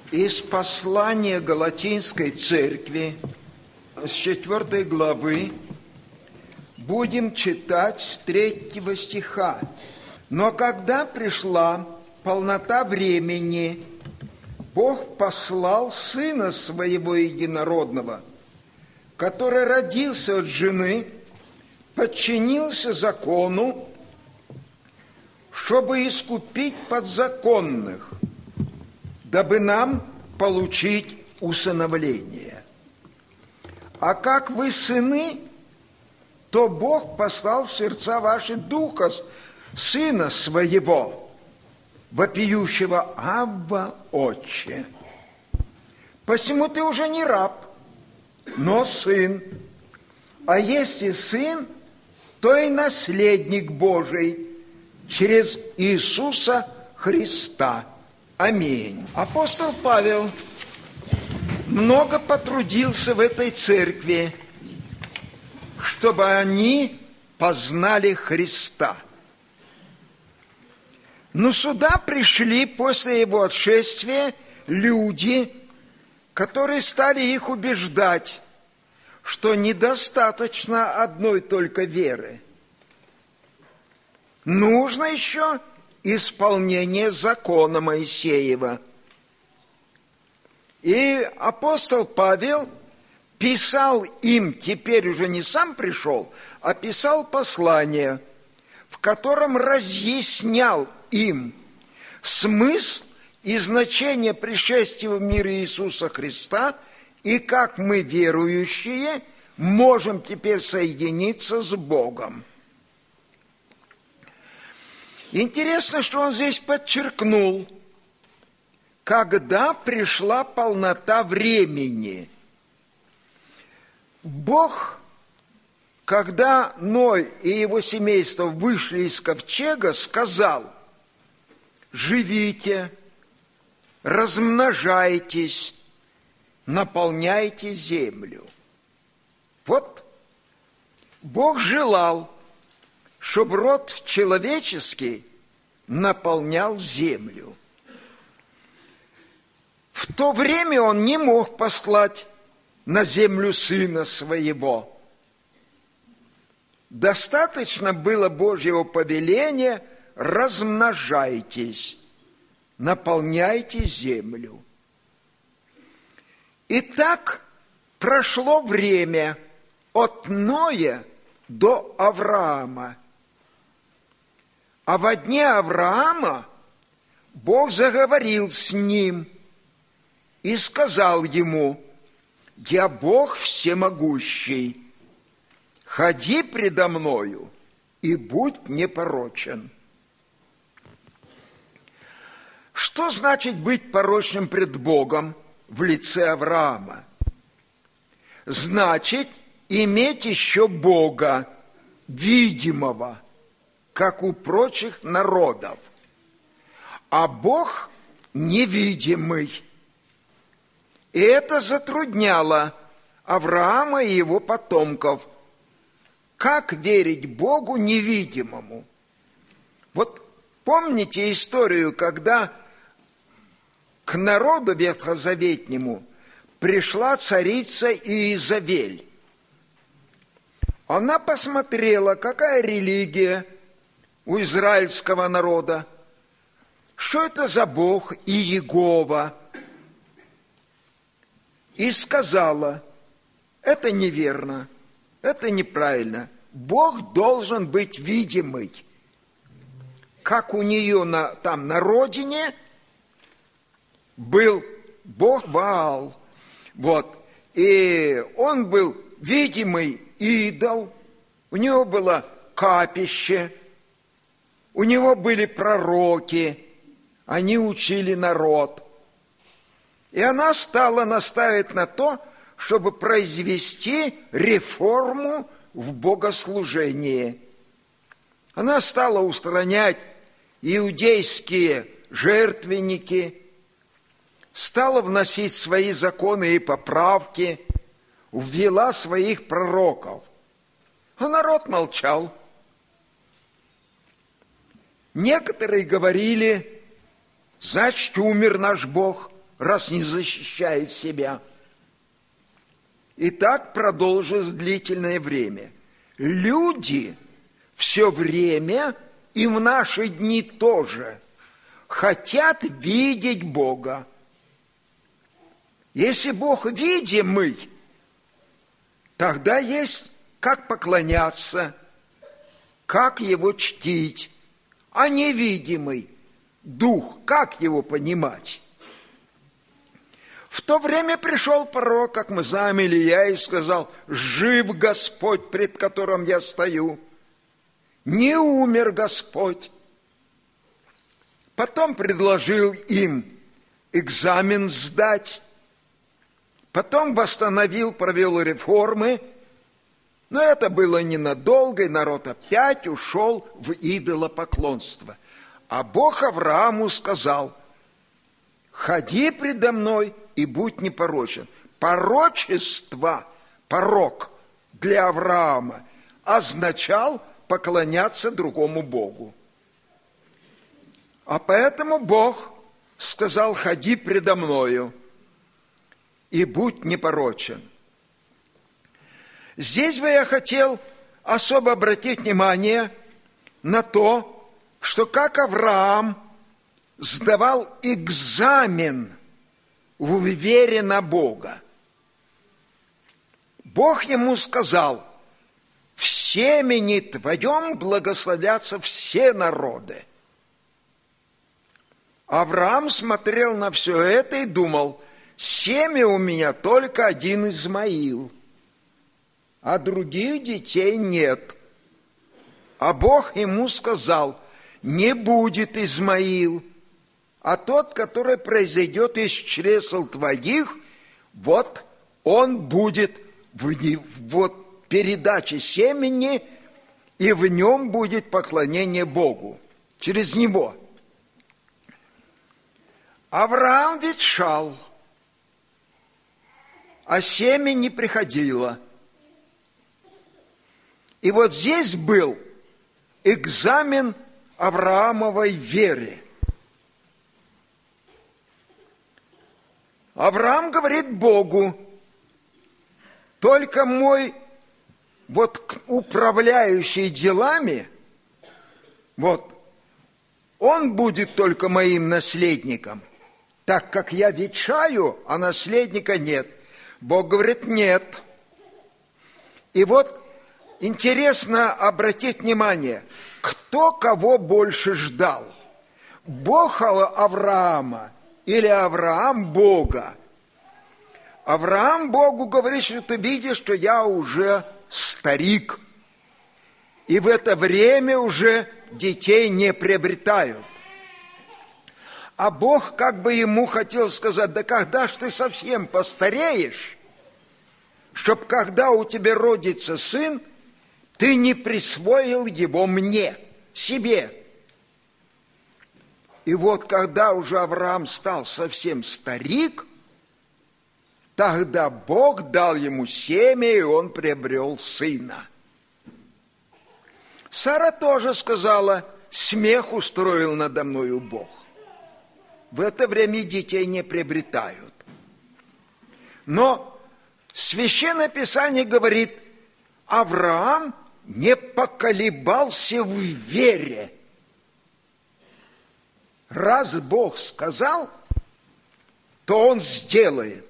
Из послания Галатинской церкви с 4 главы будем читать с 3 стиха. «Но когда пришла полнота времени, Бог послал Сына Своего Единородного, который родился от жены, подчинился закону, чтобы искупить подзаконных, дабы нам получить усыновление. А как вы сыны, то Бог послал в сердца ваши Духа Сына Своего, вопиющего: Абба, Отче. Посему ты уже не раб, но сын. А если сын, то и наследник Божий через Иисуса Христа. Аминь». Апостол Павел много потрудился в этой церкви, чтобы они познали Христа. Но сюда пришли после его отшествия люди, которые стали их убеждать, что недостаточно одной только веры. Нужно еще исполнение закона Моисеева. И апостол Павел писал им, теперь уже не сам пришел, а писал послание, в котором разъяснял им смысл и значение пришествия в мир Иисуса Христа и как мы, верующие, можем теперь соединиться с Богом. Интересно, что он здесь подчеркнул: когда пришла полнота времени. Бог, когда Ной и его семейство вышли из ковчега, сказал: живите, размножайтесь, наполняйте землю. Вот Бог желал, чтобы род человеческий наполнял землю. В то время он не мог послать на землю Сына Своего. Достаточно было Божьего повеления: размножайтесь, наполняйте землю. И так прошло время от Ноя до Авраама. А во дне Авраама Бог заговорил с ним и сказал ему: «Я Бог всемогущий, ходи предо мною и будь непорочен». Что значит быть порочным пред Богом в лице Авраама? Значит, иметь еще Бога, видимого, как у прочих народов, а Бог невидимый. И это затрудняло Авраама и его потомков. Как верить Богу невидимому? Вот помните историю, когда к народу ветхозаветнему пришла царица Иезавель. Она посмотрела, какая религия у израильского народа, что это за Бог Иегова, и сказала: это неверно, это неправильно, Бог должен быть видимый. Как у нее там на родине был Бог Ваал, вот, и он был видимый идол, у него было капище, у него были пророки, они учили народ. И она стала настаивать на то, чтобы произвести реформу в богослужении. Она стала устранять иудейские жертвенники, стала вносить свои законы и поправки, ввела своих пророков. А народ молчал. Некоторые говорили: значит, умер наш Бог, раз не защищает себя. И так продолжилось длительное время. Люди все время, и в наши дни тоже, хотят видеть Бога. Если Бог видимый, тогда есть как поклоняться, как Его чтить, а невидимый Дух, как Его понимать? В то время пришел пророк, как мы знаем, Илия, и сказал: «Жив Господь, пред которым я стою, не умер Господь». Потом предложил им экзамен сдать, потом восстановил, провел реформы, но это было ненадолго, и народ опять ушел в идолопоклонство. А Бог Аврааму сказал: «Ходи предо мной и будь непорочен». Порочество, порок для Авраама означал поклоняться другому Богу. А поэтому Бог сказал: «Ходи предо мною и будь непорочен». Здесь бы я хотел особо обратить внимание на то, что как Авраам сдавал экзамен в вере на Бога. Бог ему сказал: «В семени твоем благословятся все народы». Авраам смотрел на все это и думал: семя у меня только один Измаил, а других детей нет. А Бог ему сказал: не будет Измаил, а тот, который произойдет из чресл твоих, вот он будет в передаче семени, и в нем будет поклонение Богу, через него. Авраам ветшал, а семя не приходило. И вот здесь был экзамен Авраамовой вере. Авраам говорит Богу: только мой управляющий делами, он будет только моим наследником, так как я ветшаю, а наследника нет. Бог говорит: нет. И интересно обратить внимание, кто кого больше ждал? Бог Авраама или Авраам Бога? Авраам Богу говорит, что ты видишь, что я уже старик, и в это время уже детей не приобретают. А Бог как бы ему хотел сказать: да когда ж ты совсем постареешь, чтоб когда у тебя родится сын, ты не присвоил его мне, себе. И когда уже Авраам стал совсем старик, тогда Бог дал ему семя, и он приобрел сына. Сара тоже сказала: смех устроил надо мною Бог. В это время детей не приобретают. Но Священное Писание говорит: Авраам не поколебался в вере. Раз Бог сказал, то Он сделает.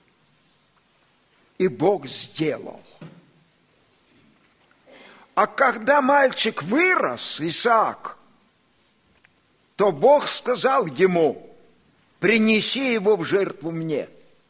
И Бог сделал. А когда мальчик вырос, Исаак, то Бог сказал ему: принеси его в жертву мне.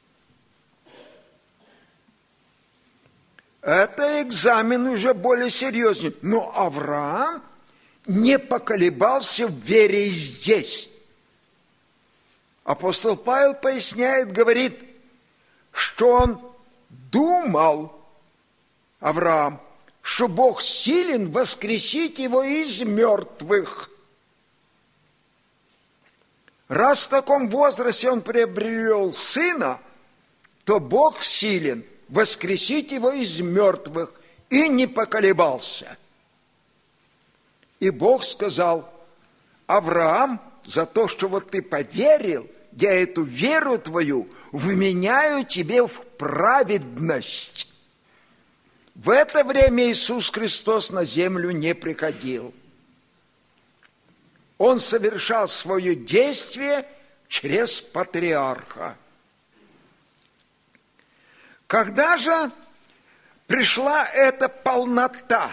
Это экзамен уже более серьезный. Но Авраам не поколебался в вере и здесь. Апостол Павел поясняет, говорит, что он думал, Авраам, что Бог силен воскресить его из мертвых. Раз в таком возрасте он приобрел сына, то Бог силен воскресить его из мертвых, и не поколебался. И Бог сказал: Авраам, за то, что ты поверил, я эту веру твою вменяю тебе в праведность». В это время Иисус Христос на землю не приходил. Он совершал свое действие через патриарха. Когда же пришла эта полнота,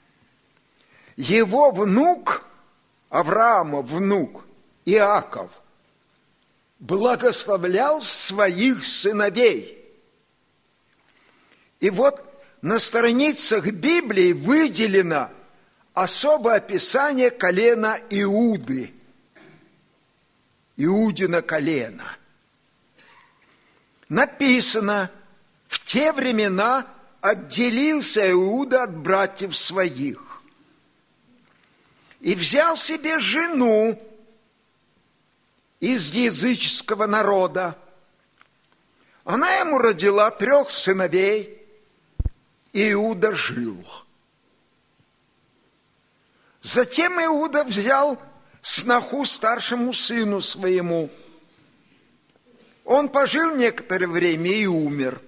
его внук, Авраама внук, Иаков, благословлял своих сыновей. И вот на страницах Библии выделено особое описание колена Иуды, Иудина колено. Написано: в те времена отделился Иуда от братьев своих и взял себе жену из языческого народа. Она ему родила 3 сыновей, и Иуда жил. Затем Иуда взял сноху старшему сыну своему. Он пожил некоторое время и умер.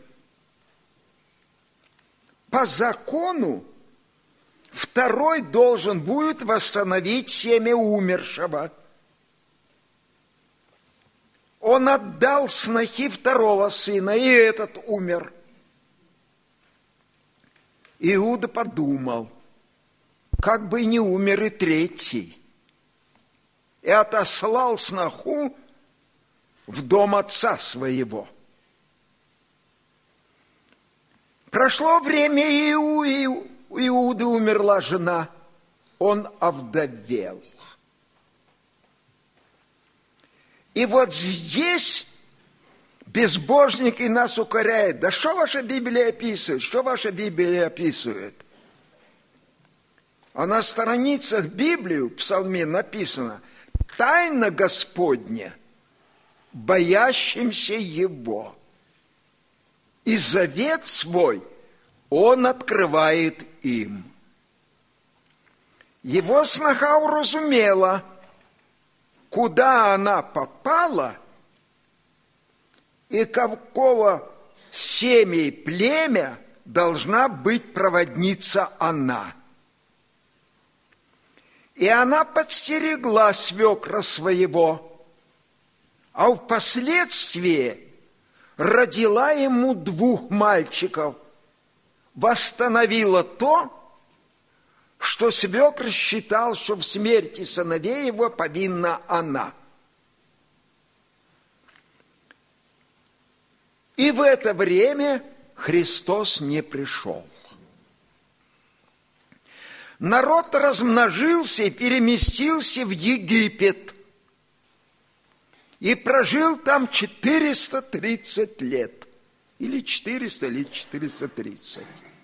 По закону второй должен будет восстановить семя умершего. Он отдал снохи 2 сына, и этот умер. Иуда подумал, как бы не умер и 3, и отослал сноху в дом отца своего. Прошло время, и у Иуды умерла жена, он овдовел. И вот здесь безбожники нас укоряют. Да что ваша Библия описывает? Что ваша Библия описывает? А на страницах Библии в Псалме написано: «Тайна Господня боящимся Его, и завет свой Он открывает им». Его сноха уразумела, куда она попала и какого семя и племя должна быть проводница она. И она подстерегла свекра своего, а впоследствии родила ему 2 мальчиков, восстановила то, что свекр считал, что в смерти сыновей его повинна она. И в это время Христос не пришел. Народ размножился и переместился в Египет и прожил там 430 лет. Или 400, или 430.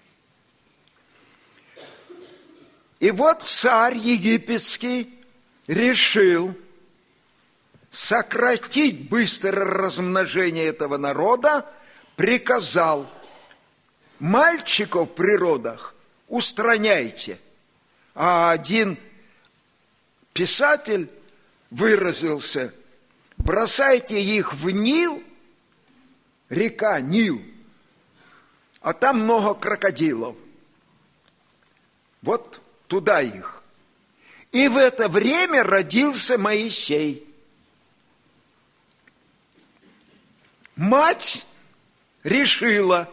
И вот царь египетский решил сократить быстрое размножение этого народа, приказал: мальчиков в природах устраняйте. А один писатель выразился: бросайте их в Нил, река Нил, а там много крокодилов. Вот туда их. И в это время родился Моисей. Мать решила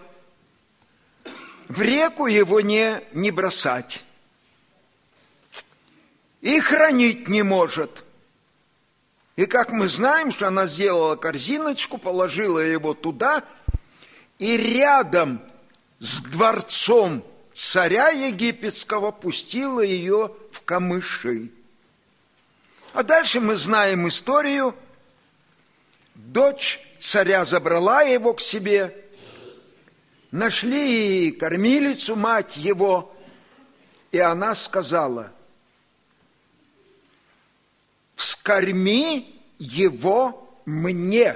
в реку его не бросать. И хранить не может. И как мы знаем, что она сделала корзиночку, положила его туда, и рядом с дворцом царя египетского пустила ее в камыши. А дальше мы знаем историю. Дочь царя забрала его к себе, нашли кормилицу, мать его, и она сказала: «Вскорми его мне,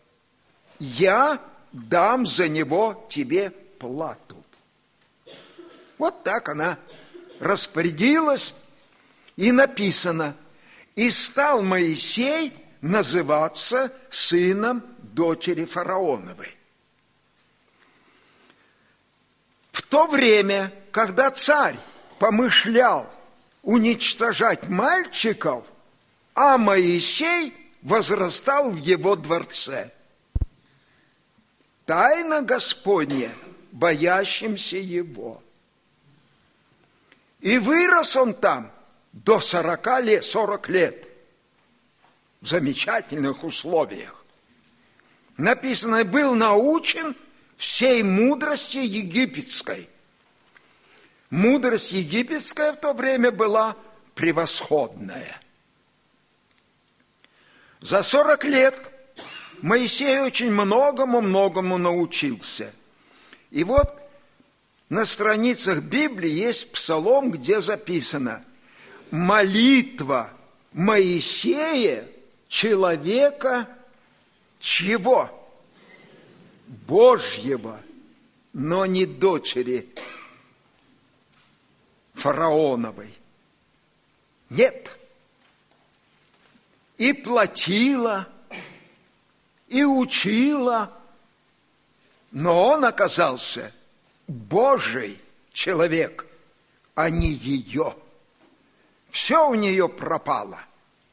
я дам за него тебе плату». Вот так она распорядилась, и написано: «И стал Моисей называться сыном дочери фараоновой. В то время, когда царь помышлял уничтожать мальчиков, а Моисей возрастал в его дворце. Тайна Господня боящимся его. И вырос он там до 40 лет в замечательных условиях. Написано, был научен всей мудрости египетской. Мудрость египетская в то время была превосходная. За 40 лет Моисей очень многому научился. И вот на страницах Библии есть псалом, где записано: молитва Моисея, человека чьего? Божьего, но не дочери фараоновой. Нет. И платила, и учила, но он оказался Божий человек, а не ее. Все у нее пропало.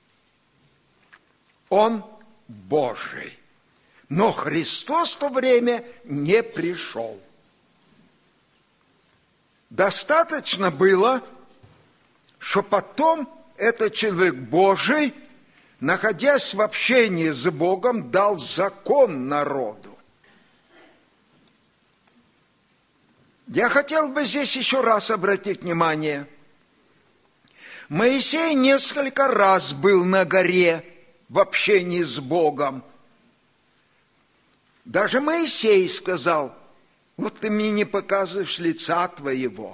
Он Божий. Но Христос в то время не пришел. Достаточно было, что потом этот человек Божий, находясь в общении с Богом, дал закон народу. Я хотел бы здесь еще раз обратить внимание. Моисей несколько раз был на горе в общении с Богом. Даже Моисей сказал: вот ты мне не показываешь лица твоего.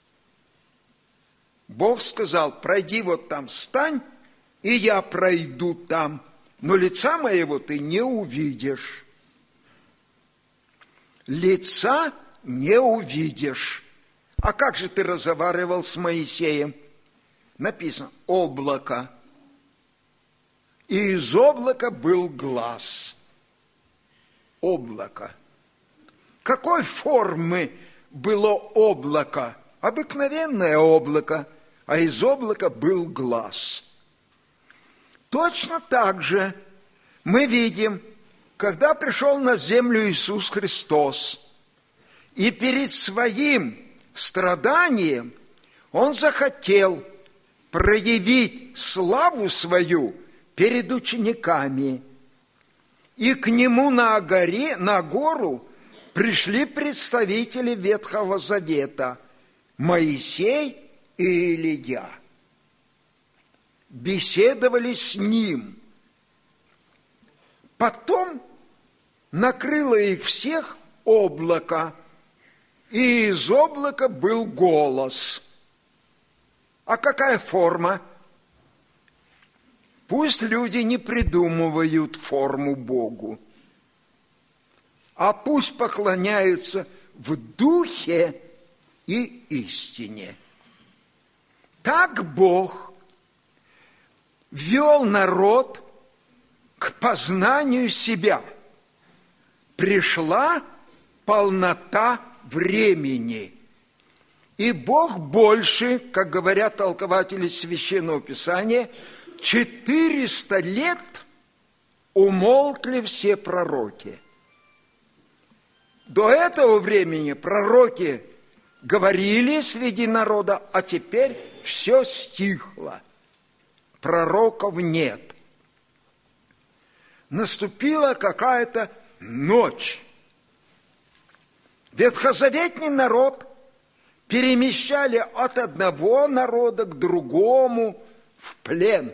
Бог сказал: пройди вот там, встань, и я пройду там, но лица моего ты не увидишь. Лица не увидишь. А как же ты разговаривал с Моисеем? Написано: облако. И из облака был глаз. Облако. Какой формы было облако? Обыкновенное облако, а из облака был глаз. Точно так же мы видим, когда пришел на землю Иисус Христос, и перед своим страданием Он захотел проявить славу свою перед учениками. И к Нему на гору пришли представители Ветхого Завета, Моисей и Илия. Беседовали с Ним. Потом накрыло их всех облако, и из облака был голос. А какая форма? Пусть люди не придумывают форму Богу, а пусть поклоняются в духе и истине. Так Бог вел народ к познанию себя. Пришла полнота времени. И Бог больше, как говорят толкователи Священного Писания, 400 лет умолкли все пророки. До этого времени пророки говорили среди народа, а теперь все стихло. Пророков нет. Наступила какая-то ночь. Ветхозаветный народ перемещали от одного народа к другому в плен.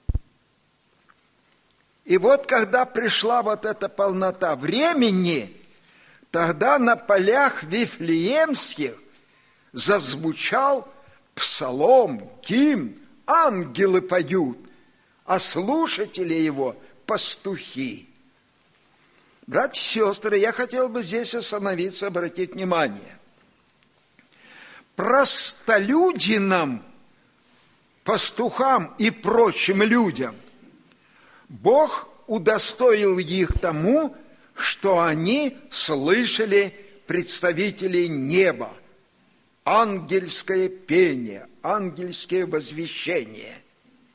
И вот когда пришла вот эта полнота времени, тогда на полях вифлеемских зазвучал псалом, гимн, ангелы поют, а слушатели его – пастухи. Братья и сестры, я хотел бы здесь остановиться, обратить внимание. Простолюдинам, пастухам и прочим людям Бог удостоил их тому, что они слышали представителей неба, ангельское пение, ангельское возвещение.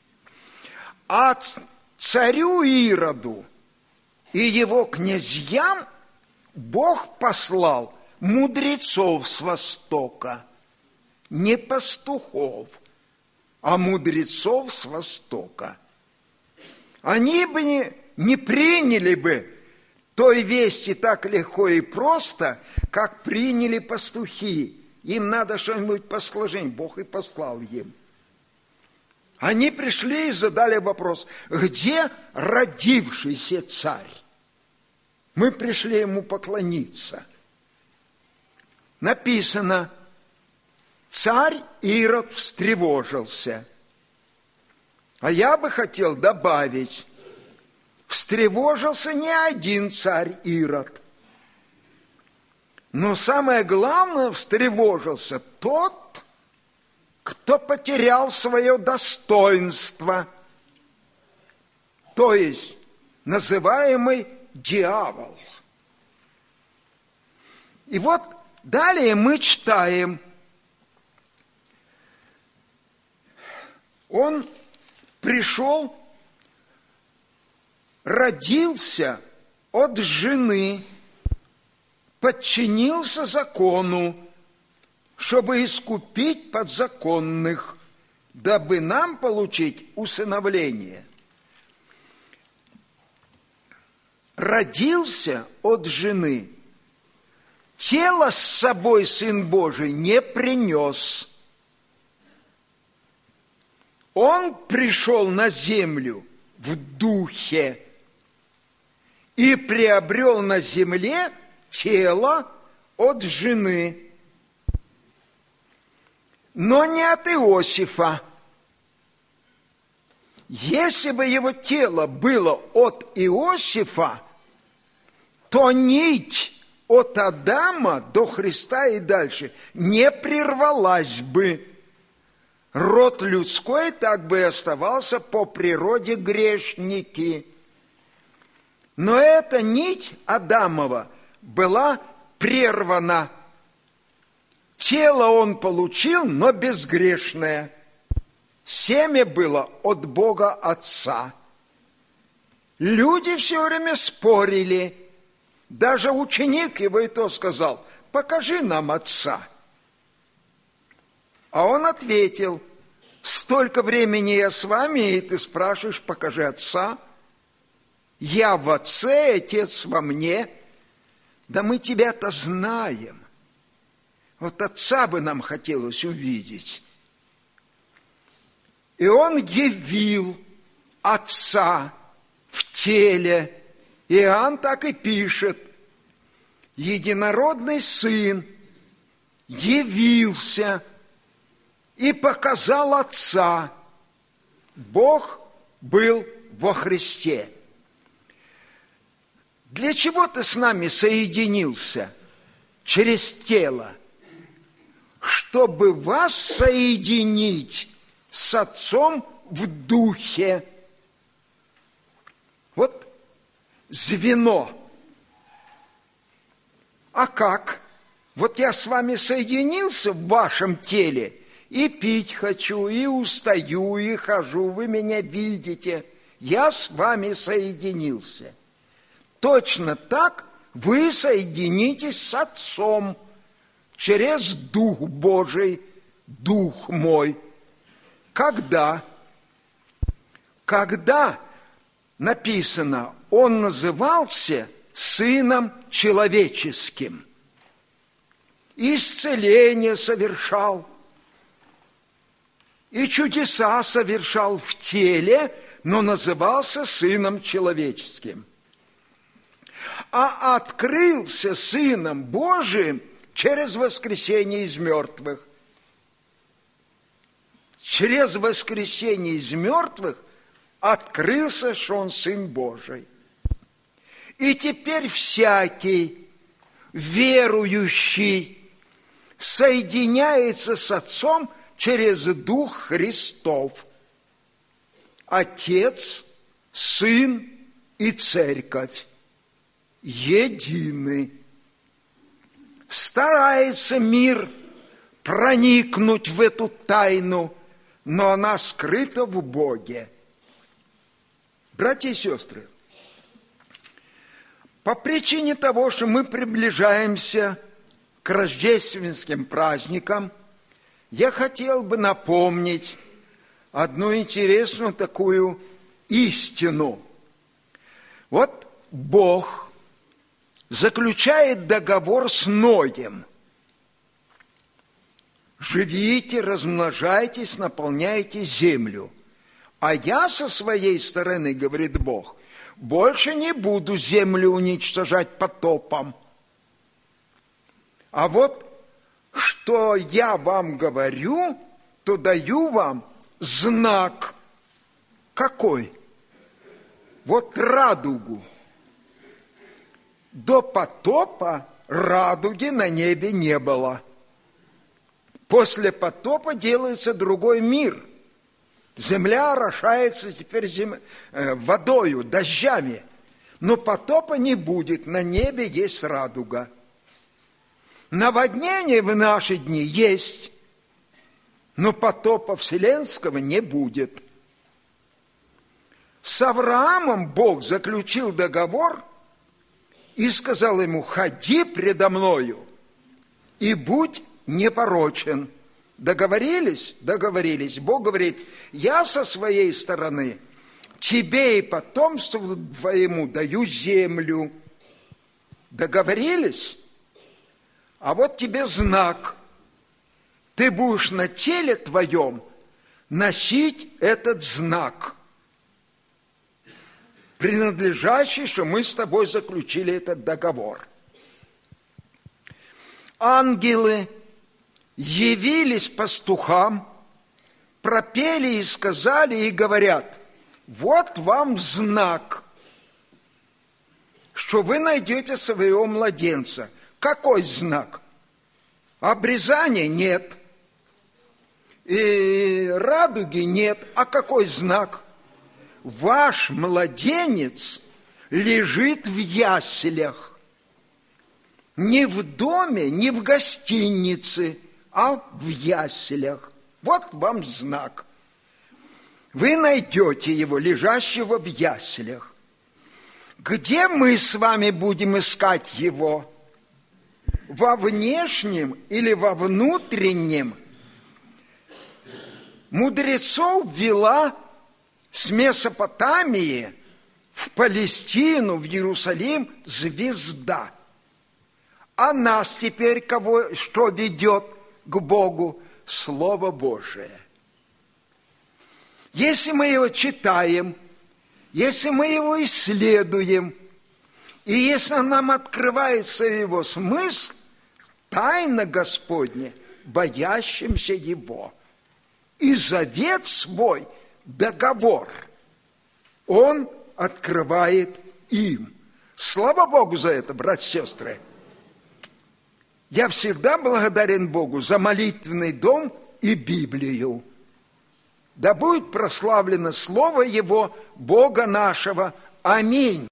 А царю Ироду и его князьям Бог послал мудрецов с востока, не пастухов, а мудрецов с востока. Они бы не приняли бы той вести так легко и просто, как приняли пастухи. Им надо что-нибудь посложить, Бог и послал им. Они пришли и задали вопрос: где родившийся царь? Мы пришли ему поклониться. Написано: царь Ирод встревожился. А я бы хотел добавить: встревожился не один царь Ирод. Но самое главное, встревожился тот, кто потерял свое достоинство, то есть называемый дьявол. И вот далее мы читаем: он пришел, родился от жены, подчинился закону, чтобы искупить подзаконных, дабы нам получить усыновление. Родился от жены. Тело с собой Сын Божий не принес. Он пришел на землю в духе и приобрел на земле тело от жены, но не от Иосифа. Если бы его тело было от Иосифа, то нить от Адама до Христа и дальше не прервалась бы. Род людской так бы и оставался по природе грешники. Но эта нить Адамова была прервана. Тело он получил, но безгрешное. Семя было от Бога Отца. Люди все время спорили. Даже ученик его и то сказал: покажи нам Отца. А он ответил: столько времени я с вами, и ты спрашиваешь: покажи Отца. Я в Отце, Отец во мне. Да мы тебя-то знаем. Вот Отца бы нам хотелось увидеть. И он явил Отца в теле. Иоанн так и пишет: единородный Сын явился и показал Отца. Бог был во Христе. Для чего ты с нами соединился через тело? Чтобы вас соединить с Отцом в духе. Вот звено. А как? Вот я с вами соединился в вашем теле, и пить хочу, и устаю, и хожу, вы меня видите. Я с вами соединился. Точно так вы соединитесь с Отцом через Дух Божий, Дух мой. Когда? Когда написано, он назывался Сыном Человеческим. Исцеление совершал, и чудеса совершал в теле, но назывался Сыном Человеческим. А открылся Сыном Божиим через воскресение из мертвых. Через воскресение из мертвых открылся, что он Сын Божий. И теперь всякий верующий соединяется с Отцом через Дух Христов. Отец, Сын и Церковь едины. Старается мир проникнуть в эту тайну, но она скрыта в Боге. Братья и сестры, по причине того, что мы приближаемся к рождественским праздникам, я хотел бы напомнить одну интересную такую истину. Вот Бог заключает договор с Ноем. Живите, размножайтесь, наполняйте землю. А я со своей стороны, говорит Бог, больше не буду землю уничтожать потопом. А вот что я вам говорю, то даю вам знак. Какой? Вот радугу. До потопа радуги на небе не было. После потопа делается другой мир. Земля орошается теперь водою, дождями. Но потопа не будет, на небе есть радуга. Наводнение в наши дни есть, но потопа вселенского не будет. С Авраамом Бог заключил договор и сказал ему: ходи предо мною и будь непорочен. Договорились? Договорились. Бог говорит: я со своей стороны тебе и потомству твоему даю землю. Договорились? А вот тебе знак. Ты будешь на теле твоем носить этот знак, принадлежащий, что мы с тобой заключили этот договор. Ангелы явились пастухам, пропели и сказали, и говорят: вот вам знак, что вы найдете своего младенца. Какой знак? Обрезания нет, и радуги нет. А какой знак? Ваш младенец лежит в яслях, не в доме, не в гостинице, а в яслях. Вот вам знак. Вы найдете его, лежащего в яслях. Где мы с вами будем искать его? Во внешнем или во внутреннем? Мудрецов вела с Месопотамии в Палестину, в Иерусалим звезда. А нас теперь что ведет к Богу? Слово Божие. Если мы его читаем, если мы его исследуем, и если нам открывается его смысл, тайна Господня боящимся его. И завет свой, договор, он открывает им. Слава Богу за это, братья и сестры. Я всегда благодарен Богу за молитвенный дом и Библию. Да будет прославлено Слово Его, Бога нашего. Аминь.